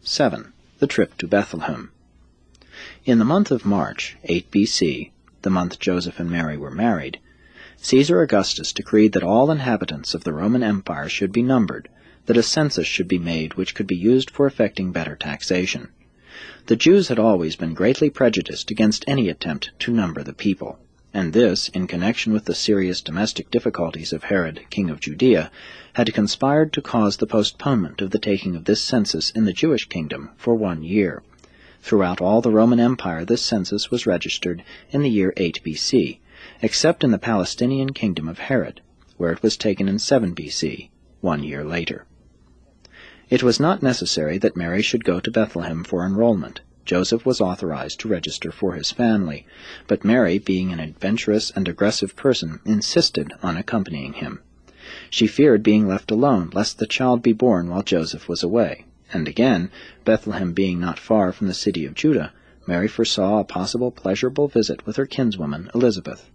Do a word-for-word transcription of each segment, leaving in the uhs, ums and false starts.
seven. The trip to Bethlehem. In the month of March, eight B C, the month Joseph and Mary were married, Caesar Augustus decreed that all inhabitants of the Roman Empire should be numbered, that a census should be made which could be used for effecting better taxation. The Jews had always been greatly prejudiced against any attempt to number the people, and this, in connection with the serious domestic difficulties of Herod, king of Judea, had conspired to cause the postponement of the taking of this census in the Jewish kingdom for one year. Throughout all the Roman Empire this census was registered in the year eight B C, except in the Palestinian kingdom of Herod, where it was taken in seven B C, one year later. It was not necessary that Mary should go to Bethlehem for enrollment. Joseph was authorized to register for his family, but Mary, being an adventurous and aggressive person, insisted on accompanying him. She feared being left alone, lest the child be born while Joseph was away. And again, Bethlehem being not far from the city of Judah, Mary foresaw a possible pleasurable visit with her kinswoman Elizabeth.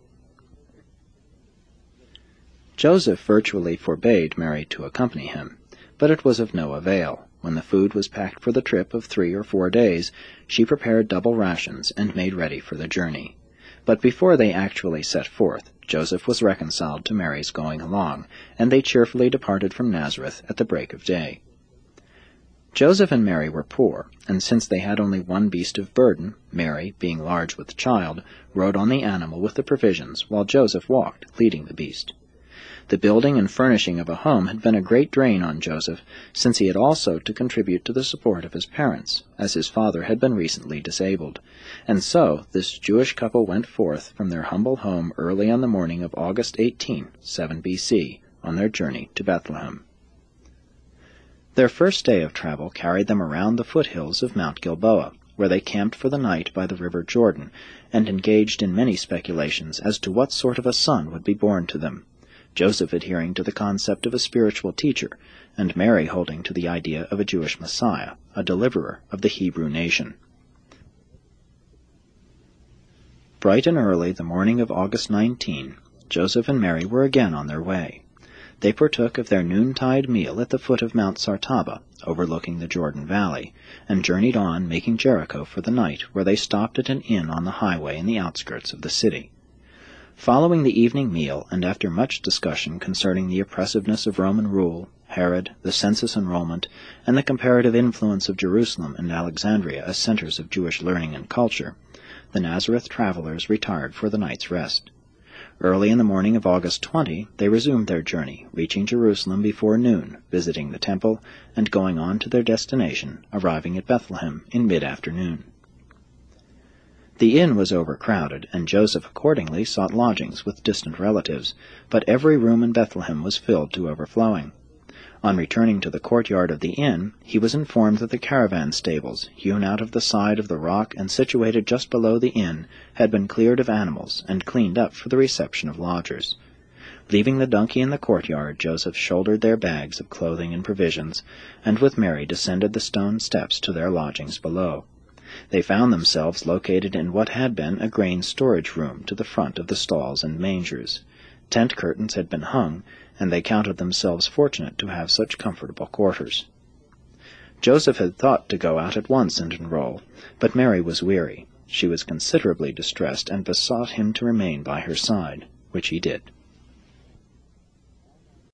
Joseph virtually forbade Mary to accompany him, but it was of no avail. When the food was packed for the trip of three or four days, she prepared double rations and made ready for the journey. But before they actually set forth, Joseph was reconciled to Mary's going along, and they cheerfully departed from Nazareth at the break of day. Joseph and Mary were poor, and since they had only one beast of burden, Mary, being large with child, rode on the animal with the provisions, while Joseph walked, leading the beast. The building and furnishing of a home had been a great drain on Joseph, since he had also to contribute to the support of his parents, as his father had been recently disabled. And so this Jewish couple went forth from their humble home early on the morning of August eighteenth, seven B C, on their journey to Bethlehem. Their first day of travel carried them around the foothills of Mount Gilboa, where they camped for the night by the river Jordan, and engaged in many speculations as to what sort of a son would be born to them, Joseph adhering to the concept of a spiritual teacher, and Mary holding to the idea of a Jewish Messiah, a deliverer of the Hebrew nation. Bright and early the morning of August nineteenth, Joseph and Mary were again on their way. They partook of their noontide meal at the foot of Mount Sartaba, overlooking the Jordan Valley, and journeyed on, making Jericho for the night, where they stopped at an inn on the highway in the outskirts of the city. Following the evening meal, and after much discussion concerning the oppressiveness of Roman rule, Herod, the census enrollment, and the comparative influence of Jerusalem and Alexandria as centers of Jewish learning and culture, the Nazareth travelers retired for the night's rest. Early in the morning of August twentieth, they resumed their journey, reaching Jerusalem before noon, visiting the temple, and going on to their destination, arriving at Bethlehem in mid-afternoon. The inn was overcrowded, and Joseph accordingly sought lodgings with distant relatives, but every room in Bethlehem was filled to overflowing. On returning to the courtyard of the inn, he was informed that the caravan stables, hewn out of the side of the rock and situated just below the inn, had been cleared of animals and cleaned up for the reception of lodgers. Leaving the donkey in the courtyard, Joseph shouldered their bags of clothing and provisions, and with Mary descended the stone steps to their lodgings below. They found themselves located in what had been a grain storage room to the front of the stalls and mangers. Tent curtains had been hung, and they counted themselves fortunate to have such comfortable quarters. Joseph had thought to go out at once and enroll, but Mary was weary. She was considerably distressed and besought him to remain by her side, which he did.